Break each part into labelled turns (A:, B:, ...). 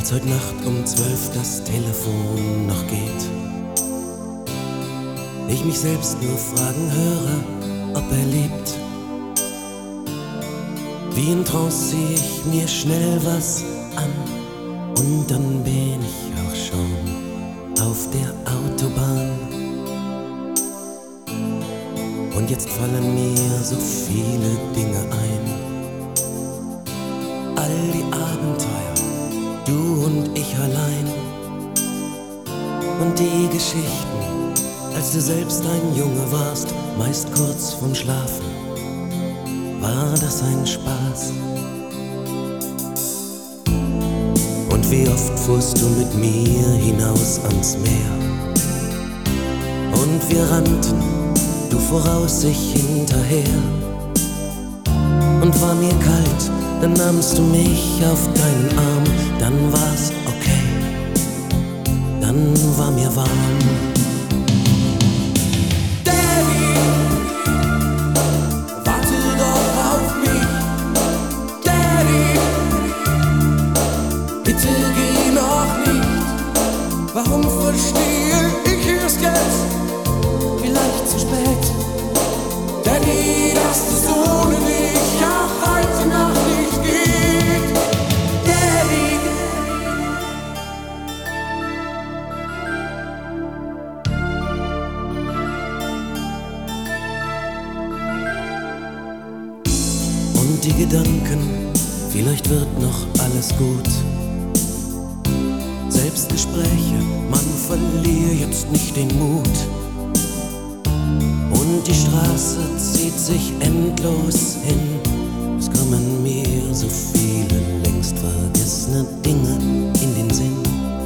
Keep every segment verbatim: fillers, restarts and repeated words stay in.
A: Als heute Nacht um zwölf das Telefon noch geht, ich mich selbst nur fragen höre, ob er lebt. Wie in Trance zieh ich mir schnell was an und dann bin ich auch schon auf der Autobahn. Und jetzt fallen mir so viele Dinge ein, all die Abenteuer, du und ich allein. Und die Geschichten, als du selbst ein Junge warst, meist kurz vorm Schlafen, war das ein Spaß. Und wie oft fuhrst du mit mir hinaus ans Meer, und wir rannten, du voraus, ich hinterher. Und war mir kalt, dann nahmst du mich auf deinen Arm, dann war's okay, dann war mir warm. Daddy, warte doch auf mich. Daddy, bitte geh noch nicht. Warum verstehe ich erst jetzt? Vielleicht zu spät. Daddy, dass es ohne dich auch heute Nacht nicht geht. Daddy. Und die Gedanken, vielleicht wird noch alles gut. Selbstgespräche, man verliere jetzt nicht den Mut. Und die Straße zieht sich endlos hin. Es kommen mir so viele längst vergessene Dinge in den Sinn.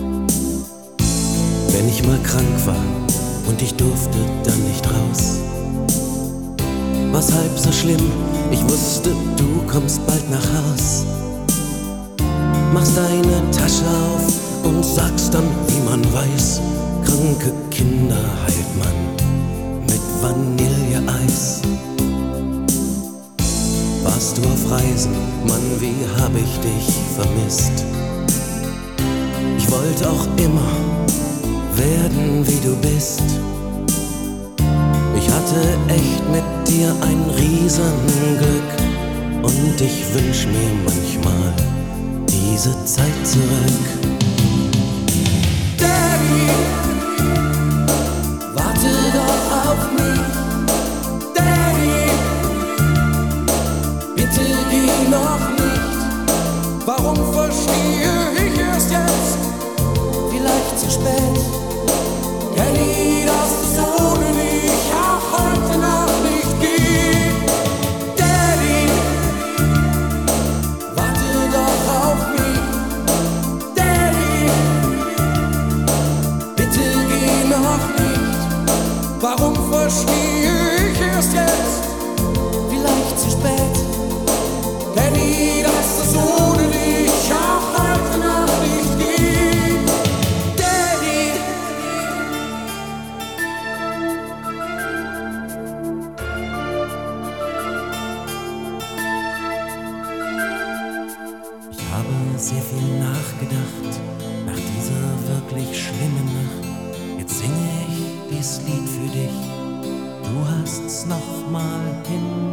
A: Wenn ich mal krank war und ich durfte dann nicht raus, war's halb so schlimm, ich wusste, du kommst bald nach Haus. Machst deine Tasche auf und sagst dann, wie man weiß, kranke Kinder heilt man mit Vanilleeis. Warst du auf Reisen, Mann, wie hab ich dich vermisst. Ich wollte auch immer werden, wie du bist. Ich hatte echt mit dir ein Riesenglück und ich wünsch mir manchmal diese Zeit zurück. Daddy, warte doch auf mich. Daddy, bitte geh noch nicht. Warum verstehe ich erst jetzt? Vielleicht zu spät. Daddy, dass es ohne dich auch heute Nacht nicht geht. Daddy, warte doch auf mich. Daddy, bitte geh noch nicht. Warum verstehe ich erst jetzt? Vielleicht zu spät. Daddy, dass es ohne dich auch heute Nacht nicht geht. Daddy. Ich habe sehr viel nachgedacht nach dieser wirklich schlimmen Nacht. Jetzt singe ich dies Lied für dich. Du hast's noch mal hin